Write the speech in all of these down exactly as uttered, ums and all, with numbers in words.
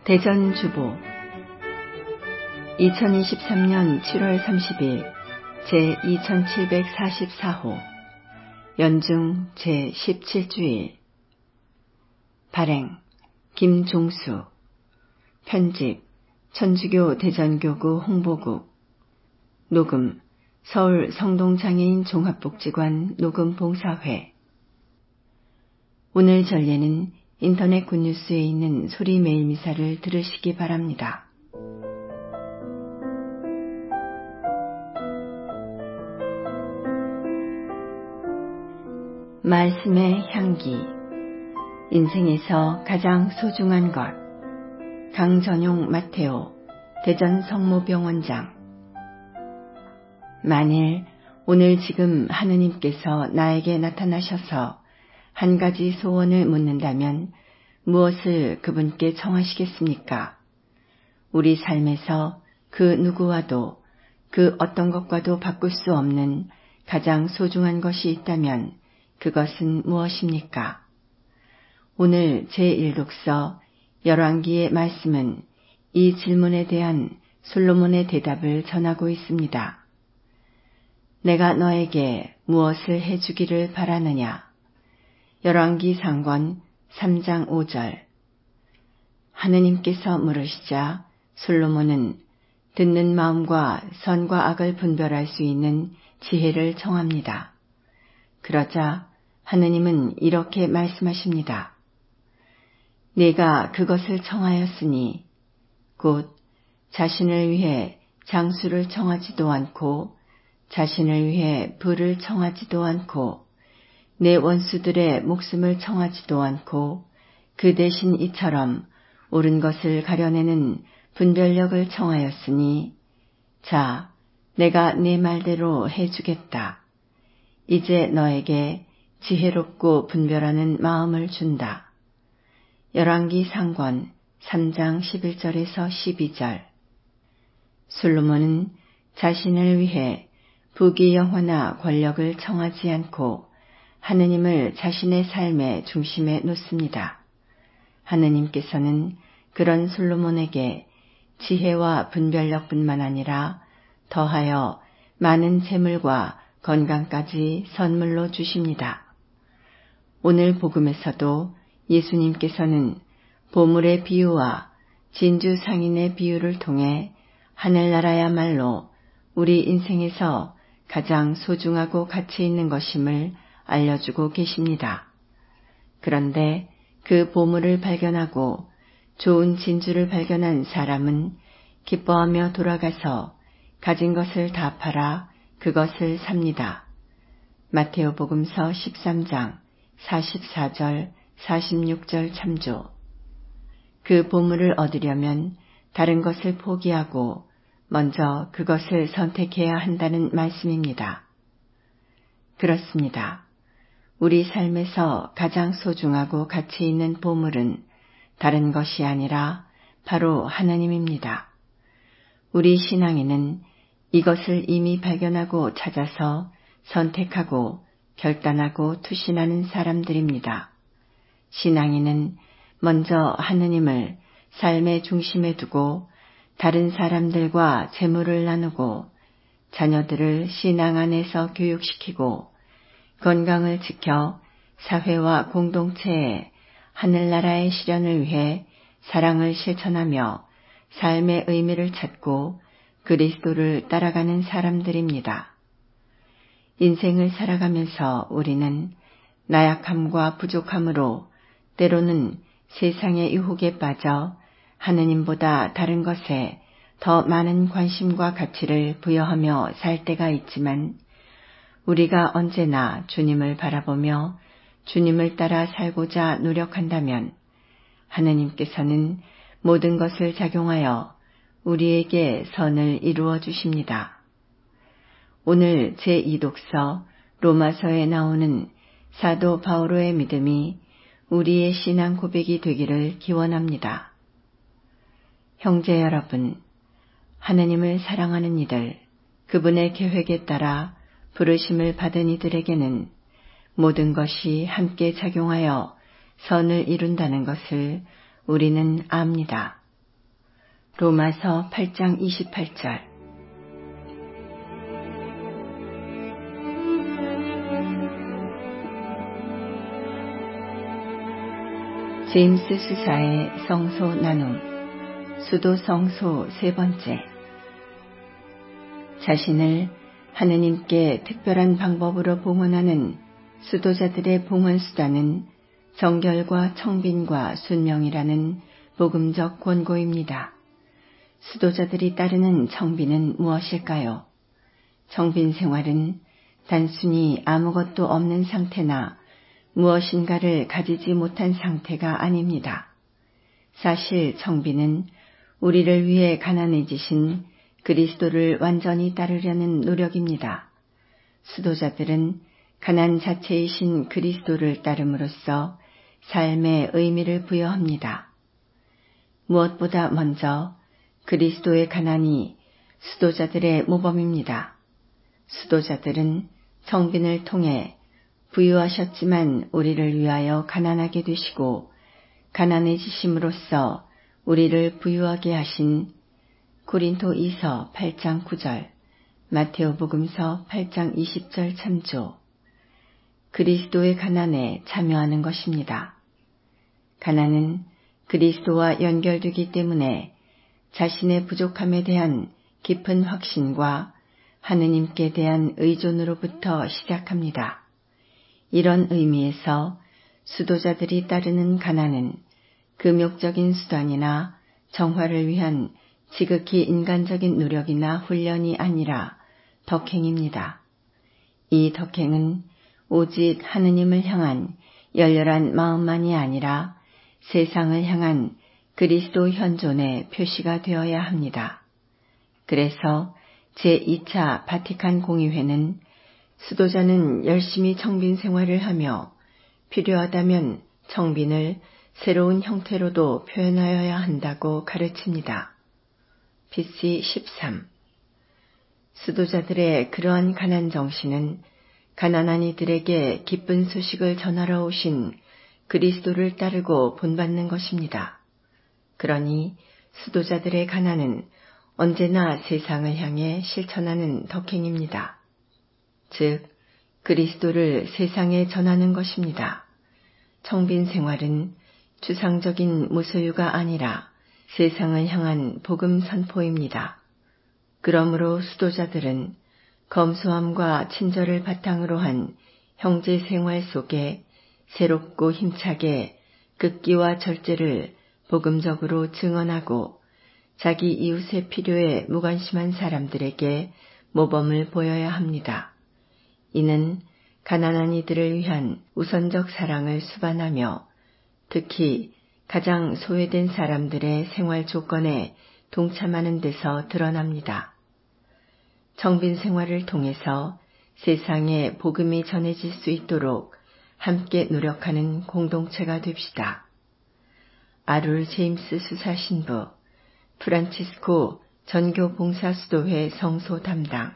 대전주보 이천이십삼년 칠월 삼십일 제이천칠백사십사호 연중 제십칠주일 발행 김종수 편집 천주교 대전교구 홍보국 녹음 서울 성동장애인 종합복지관 녹음봉사회. 오늘 전례는 인터넷 굿뉴스에 있는 소리 메일 미사를 들으시기 바랍니다. 말씀의 향기, 인생에서 가장 소중한 것. 강전용 마테오, 대전 성모병원장. 만일 오늘 지금 하느님께서 나에게 나타나셔서 한 가지 소원을 묻는다면 무엇을 그분께 청하시겠습니까? 우리 삶에서 그 누구와도 그 어떤 것과도 바꿀 수 없는 가장 소중한 것이 있다면 그것은 무엇입니까? 오늘 제일 독서 열왕기의 말씀은 이 질문에 대한 솔로몬의 대답을 전하고 있습니다. 내가 너에게 무엇을 해주기를 바라느냐? 열왕기 상권 삼장 오절. 하느님께서 물으시자 솔로몬은 듣는 마음과 선과 악을 분별할 수 있는 지혜를 청합니다. 그러자 하느님은 이렇게 말씀하십니다. 네가 그것을 청하였으니 곧 자신을 위해 장수를 청하지도 않고 자신을 위해 부를 청하지도 않고 내 원수들의 목숨을 청하지도 않고 그 대신 이처럼 옳은 것을 가려내는 분별력을 청하였으니 자, 내가 네 말대로 해주겠다. 이제 너에게 지혜롭고 분별하는 마음을 준다. 열왕기 상권 삼장 십일절에서 십이절. 솔로몬은 자신을 위해 부귀 영화나 권력을 청하지 않고 하느님을 자신의 삶의 중심에 놓습니다. 하느님께서는 그런 솔로몬에게 지혜와 분별력뿐만 아니라 더하여 많은 재물과 건강까지 선물로 주십니다. 오늘 복음에서도 예수님께서는 보물의 비유와 진주 상인의 비유를 통해 하늘나라야말로 우리 인생에서 가장 소중하고 가치 있는 것임을 알려주고 계십니다. 그런데 그 보물을 발견하고 좋은 진주를 발견한 사람은 기뻐하며 돌아가서 가진 것을 다 팔아 그것을 삽니다. 마테오복음서 십삼장 사십사절 사십육절 참조. 그 보물을 얻으려면 다른 것을 포기하고 먼저 그것을 선택해야 한다는 말씀입니다. 그렇습니다. 우리 삶에서 가장 소중하고 가치 있는 보물은 다른 것이 아니라 바로 하나님입니다. 우리 신앙인은 이것을 이미 발견하고 찾아서 선택하고 결단하고 투신하는 사람들입니다. 신앙인은 먼저 하느님을 삶의 중심에 두고 다른 사람들과 재물을 나누고 자녀들을 신앙 안에서 교육시키고 건강을 지켜 사회와 공동체에 하늘나라의 실현을 위해 사랑을 실천하며 삶의 의미를 찾고 그리스도를 따라가는 사람들입니다. 인생을 살아가면서 우리는 나약함과 부족함으로 때로는 세상의 유혹에 빠져 하느님보다 다른 것에 더 많은 관심과 가치를 부여하며 살 때가 있지만 우리가 언제나 주님을 바라보며 주님을 따라 살고자 노력한다면 하느님께서는 모든 것을 작용하여 우리에게 선을 이루어 주십니다. 오늘 제이 독서 로마서에 나오는 사도 바오로의 믿음이 우리의 신앙 고백이 되기를 기원합니다. 형제 여러분, 하느님을 사랑하는 이들, 그분의 계획에 따라 부르심을 받은 이들에게는 모든 것이 함께 작용하여 선을 이룬다는 것을 우리는 압니다. 로마서 팔 장 이십팔 절. 제임스 수사의 성소 나눔. 수도 성소 세 번째. 자신을 하느님께 특별한 방법으로 봉헌하는 수도자들의 봉헌 수단은 정결과 청빈과 순명이라는 복음적 권고입니다. 수도자들이 따르는 청빈은 무엇일까요? 청빈 생활은 단순히 아무것도 없는 상태나 무엇인가를 가지지 못한 상태가 아닙니다. 사실 청빈은 우리를 위해 가난해지신 그리스도를 완전히 따르려는 노력입니다. 수도자들은 가난 자체이신 그리스도를 따름으로써 삶의 의미를 부여합니다. 무엇보다 먼저 그리스도의 가난이 수도자들의 모범입니다. 수도자들은 청빈을 통해 부유하셨지만 우리를 위하여 가난하게 되시고 가난해지심으로써 우리를 부유하게 하신 고린토이서 팔 장 구 절, 마테오복음서 팔 장 이십 절 참조. 그리스도의 가난에 참여하는 것입니다. 가난은 그리스도와 연결되기 때문에 자신의 부족함에 대한 깊은 확신과 하느님께 대한 의존으로부터 시작합니다. 이런 의미에서 수도자들이 따르는 가난은 금욕적인 수단이나 정화를 위한 지극히 인간적인 노력이나 훈련이 아니라 덕행입니다. 이 덕행은 오직 하느님을 향한 열렬한 마음만이 아니라 세상을 향한 그리스도 현존의 표시가 되어야 합니다. 그래서 제이 차 바티칸 공의회는 수도자는 열심히 청빈 생활을 하며 필요하다면 청빈을 새로운 형태로도 표현하여야 한다고 가르칩니다. 비씨 십삼. 수도자들의 그러한 가난 정신은 가난한 이들에게 기쁜 소식을 전하러 오신 그리스도를 따르고 본받는 것입니다. 그러니 수도자들의 가난은 언제나 세상을 향해 실천하는 덕행입니다. 즉, 그리스도를 세상에 전하는 것입니다. 청빈 생활은 추상적인 무소유가 아니라 세상을 향한 복음 선포입니다. 그러므로 수도자들은 검소함과 친절을 바탕으로 한 형제 생활 속에 새롭고 힘차게 극기와 절제를 복음적으로 증언하고 자기 이웃의 필요에 무관심한 사람들에게 모범을 보여야 합니다. 이는 가난한 이들을 위한 우선적 사랑을 수반하며 특히 가장 소외된 사람들의 생활 조건에 동참하는 데서 드러납니다. 청빈 생활을 통해서 세상에 복음이 전해질 수 있도록 함께 노력하는 공동체가 됩시다. 아룰 제임스 수사 신부, 프란치스코 전교 봉사수도회 성소 담당.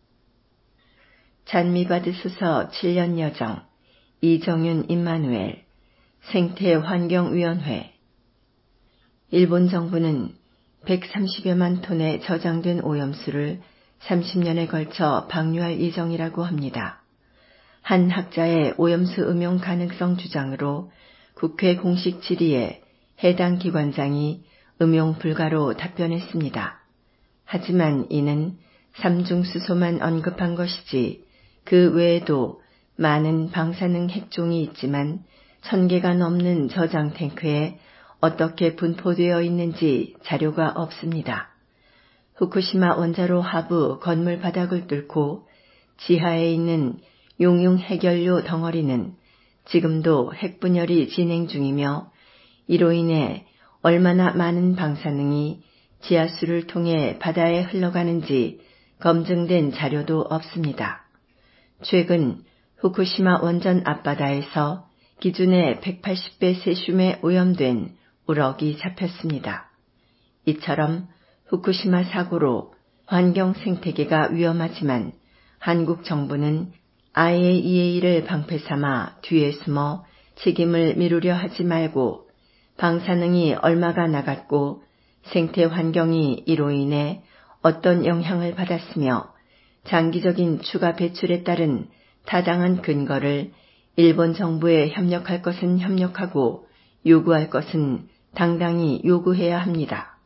잔미받으소서 칠 년 여정, 이정윤 임마누엘, 생태환경위원회. 일본 정부는 백삼십여만 톤의 저장된 오염수를 삼십 년에 걸쳐 방류할 예정이라고 합니다. 한 학자의 오염수 음용 가능성 주장으로 국회 공식 질의에 해당 기관장이 음용 불가로 답변했습니다. 하지만 이는 삼중수소만 언급한 것이지 그 외에도 많은 방사능 핵종이 있지만 천 개가 넘는 저장 탱크에 어떻게 분포되어 있는지 자료가 없습니다. 후쿠시마 원자로 하부 건물 바닥을 뚫고 지하에 있는 용융 해결료 덩어리는 지금도 핵분열이 진행 중이며 이로 인해 얼마나 많은 방사능이 지하수를 통해 바다에 흘러가는지 검증된 자료도 없습니다. 최근 후쿠시마 원전 앞바다에서 기준의 백팔십 배 세슘에 오염된 우럭이 잡혔습니다. 이처럼 후쿠시마 사고로 환경 생태계가 위험하지만 한국 정부는 아이에이이에이를 방패 삼아 뒤에 숨어 책임을 미루려 하지 말고 방사능이 얼마가 나갔고 생태 환경이 이로 인해 어떤 영향을 받았으며 장기적인 추가 배출에 따른 타당한 근거를 일본 정부에 협력할 것은 협력하고 요구할 것은 당당히 요구해야 합니다.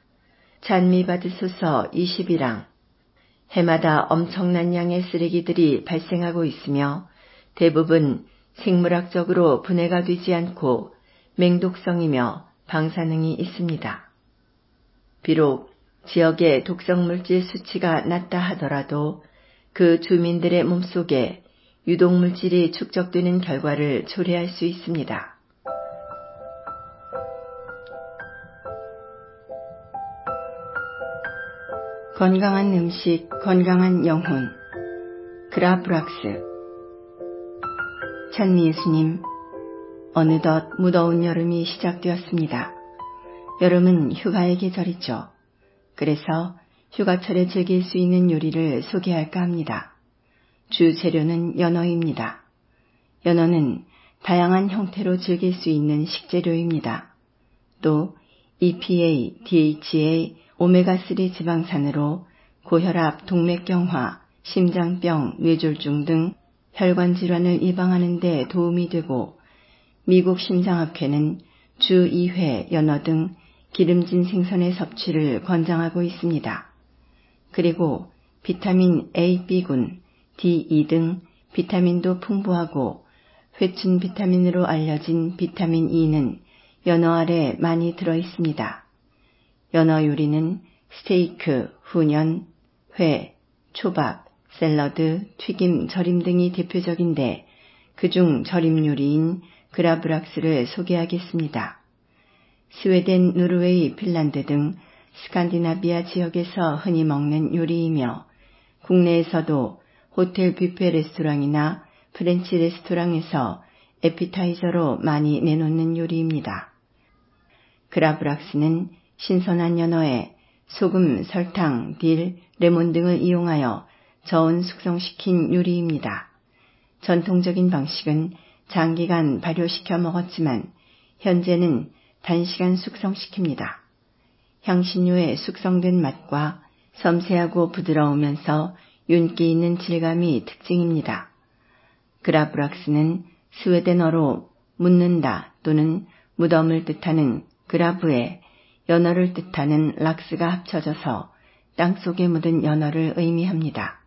찬미받으소서 이십일 항. 해마다 엄청난 양의 쓰레기들이 발생하고 있으며 대부분 생물학적으로 분해가 되지 않고 맹독성이며 방사능이 있습니다. 비록 지역의 독성물질 수치가 낮다 하더라도 그 주민들의 몸속에 유독물질이 축적되는 결과를 초래할 수 있습니다. 건강한 음식, 건강한 영혼. 그라브락스. 찬미 예수님, 어느덧 무더운 여름이 시작되었습니다. 여름은 휴가의 계절이죠. 그래서 휴가철에 즐길 수 있는 요리를 소개할까 합니다. 주 재료는 연어입니다. 연어는 다양한 형태로 즐길 수 있는 식재료입니다. 또 이피에이, 디에이치에이, 오메가삼 지방산으로 고혈압, 동맥경화, 심장병, 뇌졸중 등 혈관 질환을 예방하는 데 도움이 되고 미국 심장학회는 주 이 회 연어 등 기름진 생선의 섭취를 권장하고 있습니다. 그리고 비타민 A, B군, 디 이 등 비타민도 풍부하고 회춘 비타민으로 알려진 비타민 E는 연어 알에 많이 들어 있습니다. 연어 요리는 스테이크, 훈연, 회, 초밥, 샐러드, 튀김, 절임 등이 대표적인데 그중 절임 요리인 그라브락스를 소개하겠습니다. 스웨덴, 노르웨이, 핀란드 등 스칸디나비아 지역에서 흔히 먹는 요리이며 국내에서도 호텔 뷔페 레스토랑이나 프렌치 레스토랑에서 에피타이저로 많이 내놓는 요리입니다. 그라브락스는 신선한 연어에 소금, 설탕, 딜, 레몬 등을 이용하여 저온 숙성시킨 요리입니다. 전통적인 방식은 장기간 발효시켜 먹었지만 현재는 단시간 숙성시킵니다. 향신료의 숙성된 맛과 섬세하고 부드러우면서 윤기 있는 질감이 특징입니다. 그라브락스는 스웨덴어로 묻는다 또는 무덤을 뜻하는 그라브에 연어를 뜻하는 락스가 합쳐져서 땅속에 묻은 연어를 의미합니다.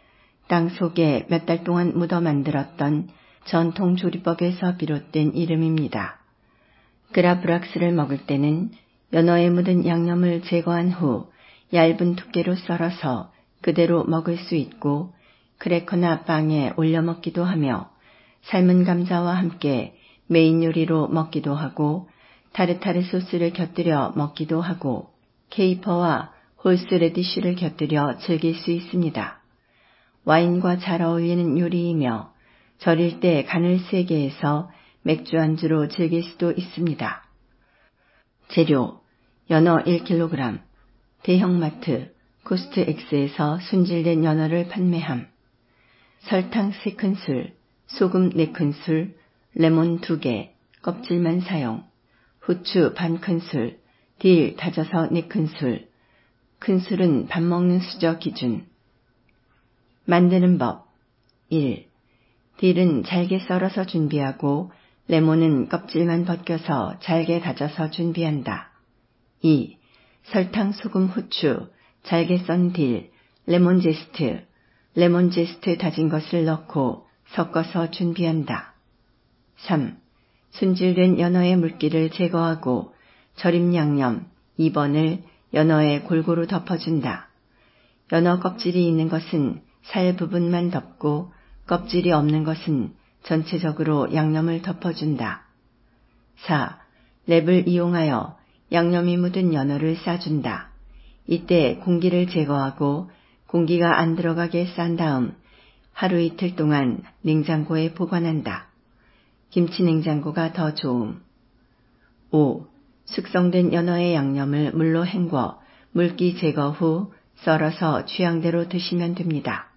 땅속에 몇 달 동안 묻어 만들었던 전통 조리법에서 비롯된 이름입니다. 그라브락스를 먹을 때는 연어에 묻은 양념을 제거한 후 얇은 두께로 썰어서 그대로 먹을 수 있고 크래커나 빵에 올려 먹기도 하며 삶은 감자와 함께 메인 요리로 먹기도 하고 타르타르 소스를 곁들여 먹기도 하고 케이퍼와 홀스레디쉬를 곁들여 즐길 수 있습니다. 와인과 잘 어울리는 요리이며 절일 때 간을 세게 해서 맥주 안주로 즐길 수도 있습니다. 재료 연어 일 킬로그램, 대형마트 코스트엑스에서 손질된 연어를 판매함. 설탕 세 큰술, 소금 네 큰술, 레몬 두 개, 껍질만 사용. 후추 반 큰술, 딜 다져서 네 큰술. 큰술은 밥 먹는 수저 기준. 만드는 법. 일. 딜은 잘게 썰어서 준비하고 레몬은 껍질만 벗겨서 잘게 다져서 준비한다. 이. 설탕, 소금, 후추, 잘게 썬 딜, 레몬 제스트, 레몬 제스트 다진 것을 넣고 섞어서 준비한다. 삼. 손질된 연어의 물기를 제거하고 절임 양념 이 번을 연어에 골고루 덮어준다. 연어 껍질이 있는 것은 살 부분만 덮고 껍질이 없는 것은 전체적으로 양념을 덮어준다. 사. 랩을 이용하여 양념이 묻은 연어를 싸준다. 이때 공기를 제거하고 공기가 안 들어가게 싼 다음 하루 이틀 동안 냉장고에 보관한다. 김치 냉장고가 더 좋음. 오. 숙성된 연어의 양념을 물로 헹궈 물기 제거 후 썰어서 취향대로 드시면 됩니다.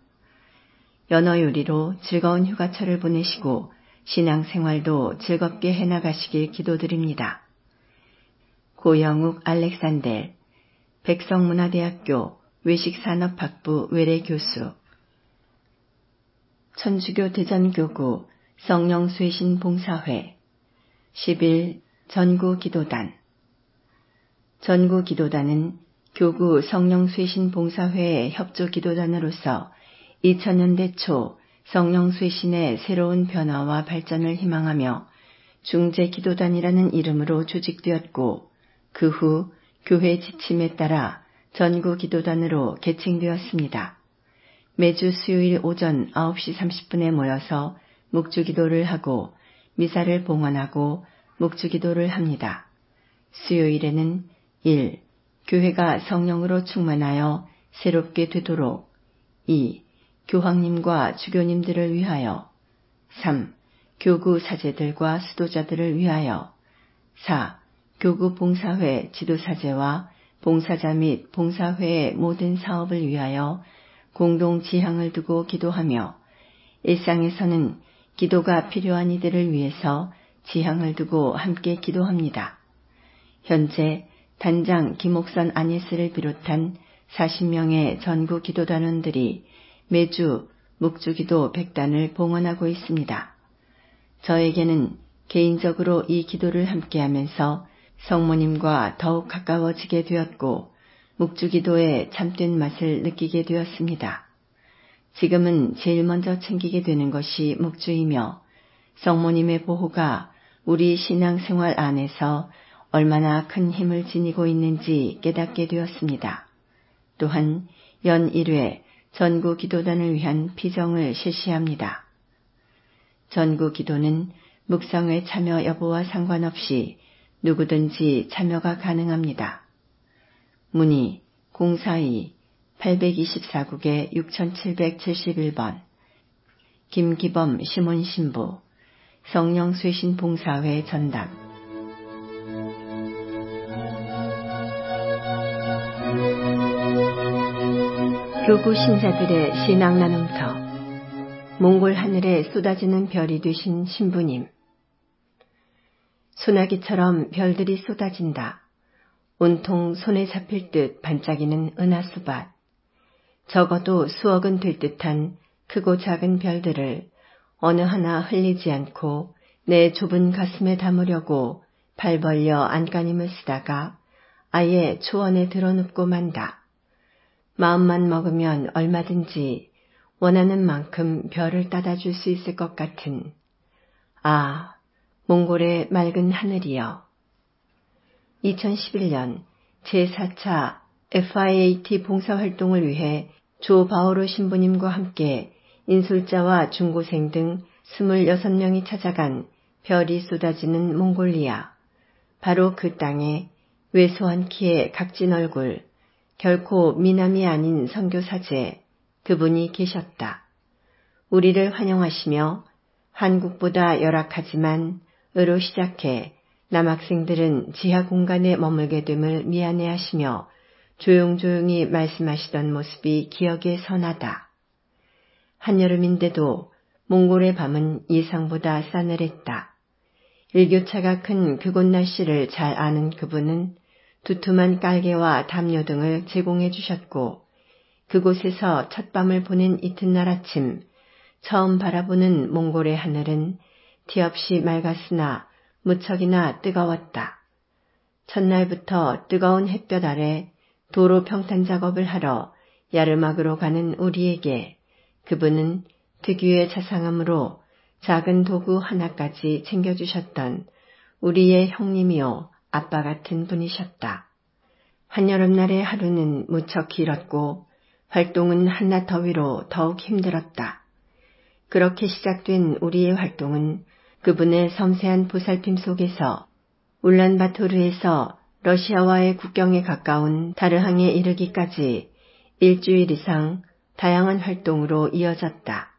연어 요리로 즐거운 휴가철을 보내시고 신앙생활도 즐겁게 해나가시길 기도드립니다. 고영욱 알렉산델, 백성문화대학교 외식산업학부 외래교수, 천주교 대전교구 성령쇄신봉사회, 십일 전구기도단. 전구기도단은 교구 성령쇄신봉사회의 협조기도단으로서 이천 년대 초 성령쇄신의 새로운 변화와 발전을 희망하며 중재기도단이라는 이름으로 조직되었고, 그 후 교회 지침에 따라 전구기도단으로 개칭되었습니다. 매주 수요일 오전 아홉 시 삼십 분에 모여서 묵주기도를 하고 미사를 봉헌하고 묵주기도를 합니다. 수요일에는 일. 교회가 성령으로 충만하여 새롭게 되도록, 이. 교황님과 주교님들을 위하여, 삼. 교구 사제들과 수도자들을 위하여, 사. 교구 봉사회 지도사제와 봉사자 및 봉사회의 모든 사업을 위하여 공동 지향을 두고 기도하며, 일상에서는 기도가 필요한 이들을 위해서 지향을 두고 함께 기도합니다. 현재 단장 김옥선 아니스를 비롯한 사십 명의 전구 기도단원들이 매주 묵주기도 백 단을 봉헌하고 있습니다. 저에게는 개인적으로 이 기도를 함께하면서 성모님과 더욱 가까워지게 되었고, 묵주기도의 참된 맛을 느끼게 되었습니다. 지금은 제일 먼저 챙기게 되는 것이 묵주이며, 성모님의 보호가 우리 신앙생활 안에서 얼마나 큰 힘을 지니고 있는지 깨닫게 되었습니다. 또한 연 일 회 전구기도단을 위한 피정을 실시합니다. 전구기도는 묵상회 참여 여부와 상관없이 누구든지 참여가 가능합니다. 문의 공사이 팔이사 국에 육칠칠일 번, 김기범 시몬신부, 성령쇄신봉사회 전담. 교구 신자들의 신앙나눔서. 몽골 하늘에 쏟아지는 별이 되신 신부님. 소나기처럼 별들이 쏟아진다. 온통 손에 잡힐 듯 반짝이는 은하수밭. 적어도 수억은 될 듯한 크고 작은 별들을 어느 하나 흘리지 않고 내 좁은 가슴에 담으려고 발 벌려 안간힘을 쓰다가 아예 초원에 드러눕고 만다. 마음만 먹으면 얼마든지 원하는 만큼 별을 따다 줄 수 있을 것 같은, 아, 몽골의 맑은 하늘이여. 이천십일 년 제사 차 에프 아이 에이 티 봉사활동을 위해 조 바오로 신부님과 함께 인솔자와 중고생 등 스물여섯 명이 찾아간 별이 쏟아지는 몽골리아. 바로 그 땅에 왜소한 키에 각진 얼굴, 결코 미남이 아닌 선교사제, 그분이 계셨다. 우리를 환영하시며 한국보다 열악하지만 으로 시작해 남학생들은 지하 공간에 머물게 됨을 미안해하시며 조용조용히 말씀하시던 모습이 기억에 선하다. 한여름인데도 몽골의 밤은 예상보다 싸늘했다. 일교차가 큰 그곳 날씨를 잘 아는 그분은 두툼한 깔개와 담요 등을 제공해 주셨고, 그곳에서 첫밤을 보낸 이튿날 아침 처음 바라보는 몽골의 하늘은 티없이 맑았으나 무척이나 뜨거웠다. 첫날부터 뜨거운 햇볕 아래 도로 평탄 작업을 하러 야르막으로 가는 우리에게 그분은 특유의 자상함으로 작은 도구 하나까지 챙겨주셨던 우리의 형님이요 아빠 같은 분이셨다. 한여름날의 하루는 무척 길었고 활동은 한낮 더위로 더욱 힘들었다. 그렇게 시작된 우리의 활동은 그분의 섬세한 보살핌 속에서 울란바토르에서 러시아와의 국경에 가까운 다르항에 이르기까지 일주일 이상 다양한 활동으로 이어졌다.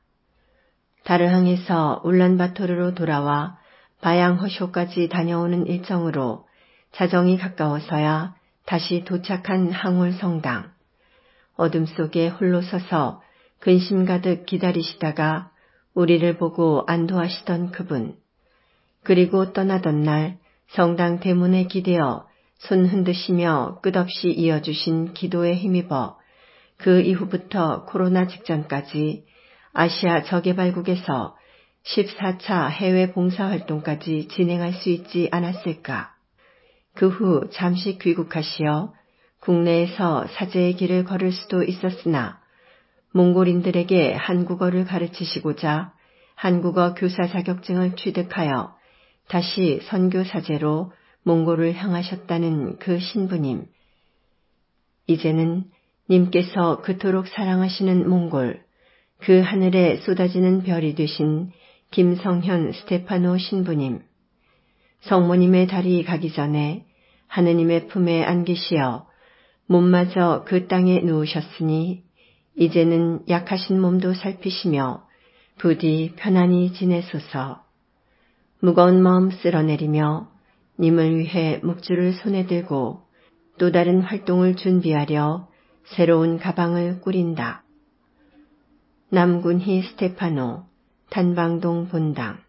다르항에서 울란바토르로 돌아와 바양허쇼까지 다녀오는 일정으로 자정이 가까워서야 다시 도착한 항울 성당. 어둠 속에 홀로 서서 근심 가득 기다리시다가 우리를 보고 안도하시던 그분. 그리고 떠나던 날 성당 대문에 기대어 손 흔드시며 끝없이 이어주신 기도에 힘입어 그 이후부터 코로나 직전까지 아시아 저개발국에서 십사 차 해외 봉사활동까지 진행할 수 있지 않았을까. 그 후 잠시 귀국하시어 국내에서 사제의 길을 걸을 수도 있었으나 몽골인들에게 한국어를 가르치시고자 한국어 교사 자격증을 취득하여 다시 선교사제로 몽골을 향하셨다는 그 신부님. 이제는 님께서 그토록 사랑하시는 몽골, 그 하늘에 쏟아지는 별이 되신 김성현 스테파노 신부님. 성모님의 달이 가기 전에 하느님의 품에 안기시어 몸마저 그 땅에 누우셨으니 이제는 약하신 몸도 살피시며 부디 편안히 지내소서. 무거운 마음 쓸어내리며 님을 위해 묵주를 손에 들고 또 다른 활동을 준비하려 새로운 가방을 꾸린다. 남군희 스테파노, 단방동 본당.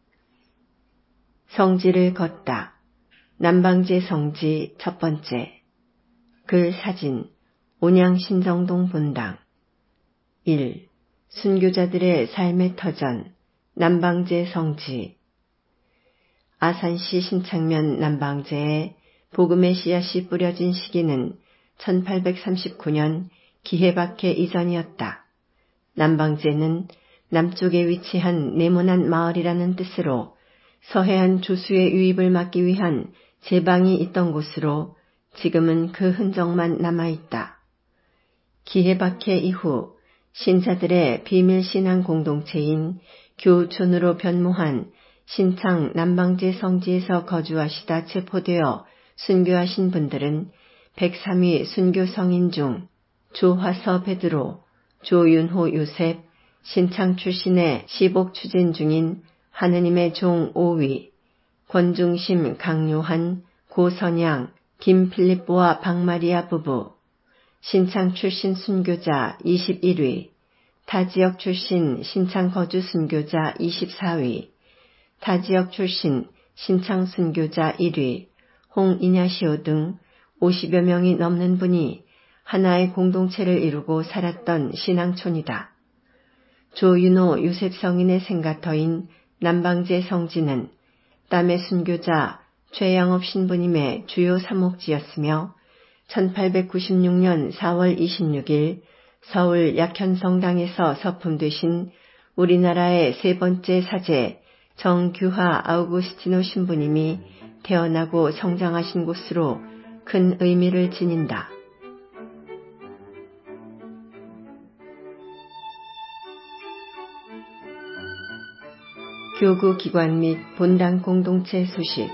성지를 걷다. 남방제 성지 첫 번째. 글 사진 온양신정동 본당. 일. 순교자들의 삶의 터전 남방제 성지. 아산시 신창면 남방제에 복음의 씨앗이 뿌려진 시기는 천팔백삼십구 년 기해박해 이전이었다. 남방제는 남쪽에 위치한 네모난 마을이라는 뜻으로 서해안 조수의 유입을 막기 위한 제방이 있던 곳으로 지금은 그 흔적만 남아있다. 기해박해 이후 신자들의 비밀신앙 공동체인 교촌으로 변모한 신창 남방제 성지에서 거주하시다 체포되어 순교하신 분들은 백삼 위 순교 성인 중 조화서 베드로, 조윤호 요셉, 신창 출신의 시복 추진 중인 하느님의 종 오 위, 권중심 강요한 고선양, 김필립보와 박마리아 부부, 신창 출신 순교자 이십일 위, 타지역 출신 신창 거주 순교자 이십사 위, 타지역 출신 신창 순교자 일 위, 홍이냐시오 등 오십여 명이 넘는 분이 하나의 공동체를 이루고 살았던 신앙촌이다. 조윤호 요셉 성인의 생가터인 남방제 성지는 땀의 순교자 최양업 신부님의 주요 사목지였으며 천팔백구십육 년 사월 이십육일 서울 약현성당에서 서품되신 우리나라의 세 번째 사제 정규하 아우구스티노 신부님이 태어나고 성장하신 곳으로 큰 의미를 지닌다. 교구 기관 및 본당 공동체 소식.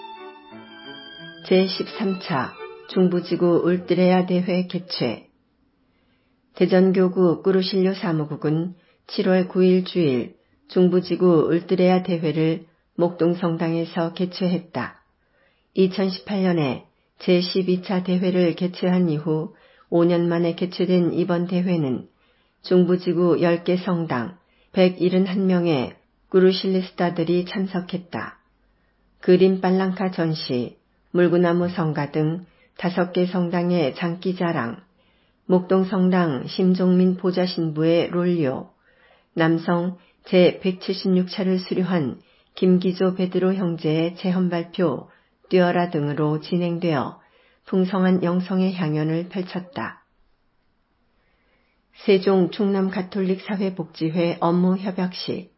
제십삼 차 중부지구 울뜨레아 대회 개최. 대전교구 꾸루실료 사무국은 칠월 구일 주일 중부지구 울뜨레아 대회를 목동성당에서 개최했다. 이천십팔 년에 제십이 차 대회를 개최한 이후 오 년 만에 개최된 이번 대회는 중부지구 열 개 성당 백칠십일 명의 꾸루실리스타들이 참석했다. 그림 빨랑카 전시, 물구나무 성가 등 다섯 개 성당의 장기자랑, 목동성당 심종민 보좌신부의 롤요, 남성 제백칠십육 차를 수료한 김기조 베드로 형제의 체험발표, 뛰어라 등으로 진행되어 풍성한 영성의 향연을 펼쳤다. 세종 충남 가톨릭 사회복지회 업무 협약식.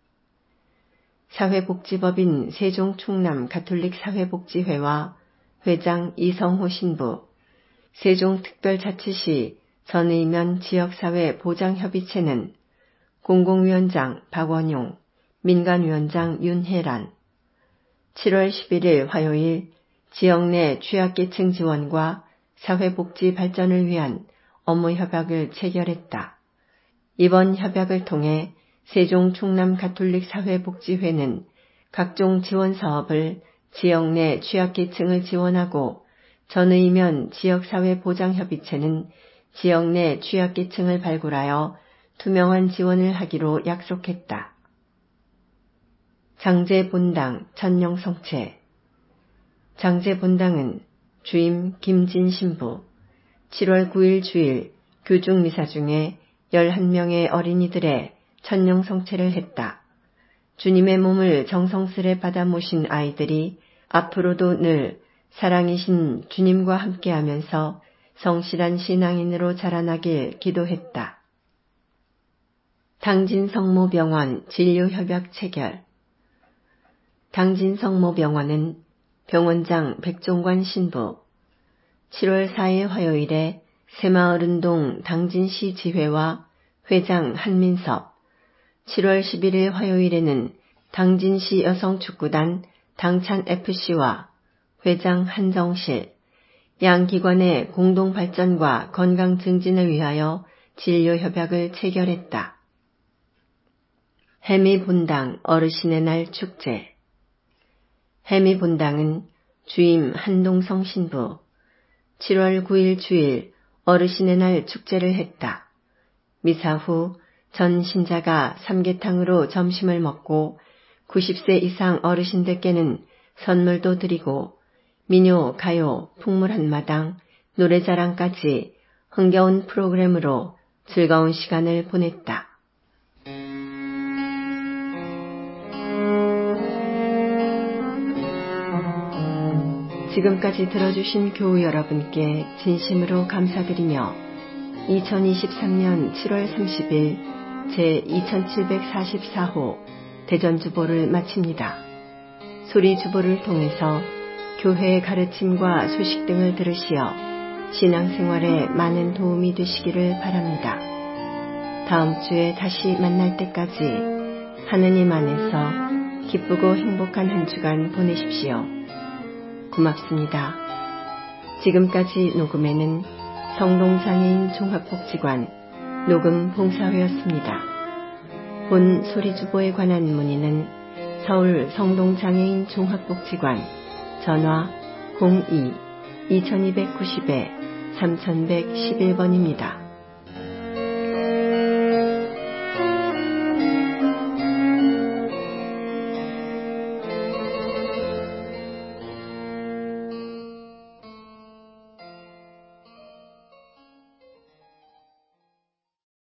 사회복지법인 세종 충남 가톨릭 사회복지회와 회장 이성호 신부, 세종특별자치시 전의면 지역사회 보장협의체는 공공위원장 박원용, 민간위원장 윤혜란, 칠월 십일일 화요일 지역 내 취약계층 지원과 사회복지 발전을 위한 업무협약을 체결했다. 이번 협약을 통해 세종 충남 가톨릭 사회복지회는 각종 지원 사업을 지역 내 취약계층을 지원하고 전의면 지역사회보장협의체는 지역 내 취약계층을 발굴하여 투명한 지원을 하기로 약속했다. 장제본당 천령성체. 장제본당은 주임 김진 신부. 칠월 구일 주일 교중 미사 중에 열한 명의 어린이들의 천령 성체를 했다. 주님의 몸을 정성스레 받아 모신 아이들이 앞으로도 늘 사랑이신 주님과 함께하면서 성실한 신앙인으로 자라나길 기도했다. 당진성모병원 진료협약 체결. 당진성모병원은 병원장 백종관 신부, 칠월 사일 화요일에 새마을운동 당진시 지회와 회장 한민섭, 칠월 십일일 화요일에는 당진시 여성축구단 당찬에프씨와 회장 한정실, 양 기관의 공동발전과 건강 증진을 위하여 진료협약을 체결했다. 해미본당 어르신의 날 축제. 해미본당은 주임 한동성 신부, 칠월 구일 주일 어르신의 날 축제를 했다. 미사 후 전 신자가 삼계탕으로 점심을 먹고 구십 세 이상 어르신들께는 선물도 드리고 민요, 가요, 풍물 한마당, 노래자랑까지 흥겨운 프로그램으로 즐거운 시간을 보냈다. 지금까지 들어주신 교우 여러분께 진심으로 감사드리며 이천이십삼년 칠월 삼십일 제이천칠백사십사호 대전주보를 마칩니다. 소리주보를 통해서 교회의 가르침과 소식 등을 들으시어 신앙생활에 많은 도움이 되시기를 바랍니다. 다음 주에 다시 만날 때까지 하느님 안에서 기쁘고 행복한 한 주간 보내십시오. 고맙습니다. 지금까지 녹음에는 성동장애인 종합복지관 녹음 봉사회였습니다. 본 소리주보에 관한 문의는 서울 성동장애인 종합복지관 전화 공이 이이구공 삼일일일번입니다.